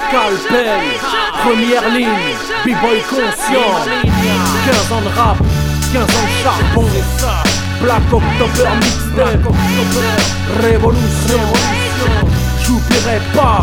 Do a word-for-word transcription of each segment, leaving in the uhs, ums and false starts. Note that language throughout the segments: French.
Scalpel, première ligne, B-boy conscient. Quinze ans de rap, quinze ans de charbon. Black October mixtape, révolution. J'oublierai pas,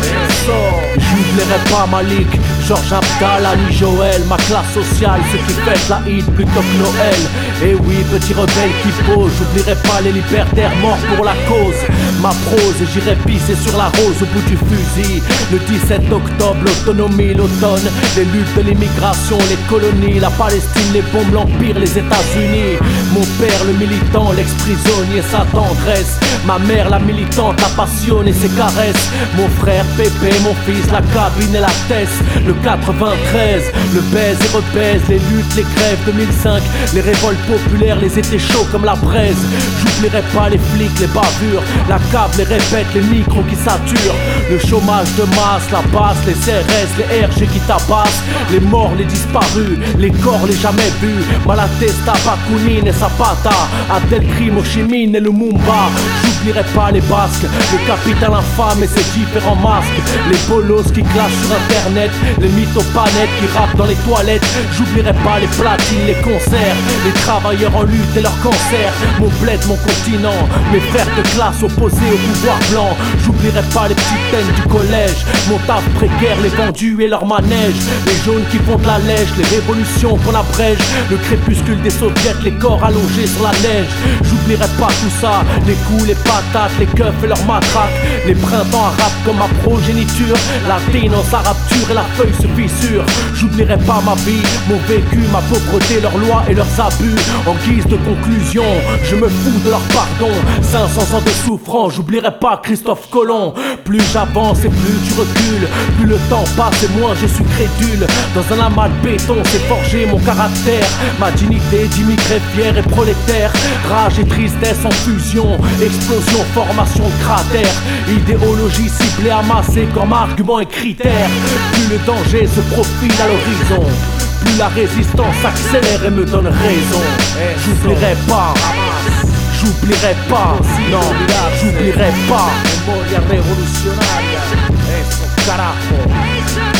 j'oublierai pas Malik, Georges Abdal, Annie Joël, ma classe sociale, ceux qui fêtent la Eid plutôt que Noël. Et oui, petit rebelle qui pose, j'oublierai pas les libertaires morts pour la cause. Ma prose, et j'irai pisser sur la rose au bout du fusil. Le dix-sept octobre, l'autonomie, l'automne, les luttes de l'immigration, les colonies, la Palestine, les bombes, l'Empire, les États-Unis. Mon père, le militant, l'ex-prisonnier, sa tendresse. Ma mère, la militante, la passion et ses caresses. Mon frère Pépé, mon fils, la cabine et la teste. Le quatre-vingt-treize, le baise et rebaise. Les luttes, les grèves deux mille cinq, les révoltes populaires, les étés chauds comme la braise. J'oublierai pas les flics, les bavures, la cave, les répètes, les micros qui saturent. Le chômage de masse, la basse, les C R S, les R G qui tabassent. Les morts, les disparus, les corps, les jamais vus. Malatesta, Bakounine et Zapata, Abdelkrim, Ho Chi Minh et le Mumba. J'oublierai pas les Basques, le capital infâme et ses différents masques. Les bolos qui clashent sur internet, les mythopanettes qui rappent dans les toilettes. J'oublierai pas les platines, les concerts, les travailleurs en lutte et leur cancer. Mon bled, mon continent, mes frères de classe opposés au pouvoir blanc. J'oublierai pas les petites haines du collège, mon taf précaire, les vendus et leurs manèges. Les jaunes qui font de la lèche, les révolutions qu'on abrège. Le crépuscule des soviets, les corps allongés sur la neige. J'oublierai pas tout ça, les coups, les patates, les keufs et leurs matraques. Les printemps arabes comme ma progéniture, la ténance, la rapture et la feuille se fissure. J'oublierai pas ma vie, mon vécu, ma pauvreté, leurs lois et leurs abus. En guise de conclusion, je me fous de leur pardon. cinq cents ans de souffrance, j'oublierai pas Christophe Colomb. Plus j'avance et plus tu recules, plus le temps passe et moins je suis crédule. Dans un amas de béton, c'est forgé mon caractère. Ma dignité d'immigré fier et prolétaire. Rage et tristesse en fusion, explosion, formation de cratère. Idéologie ciblée, amassée comme argument et critère. Plus le danger se profile à l'horizon, plus la résistance s'accélère et me donne raison. J'oublierai pas, j'oublierai pas, non, j'oublierai pas. Memoria revolucionaria, eso carajo.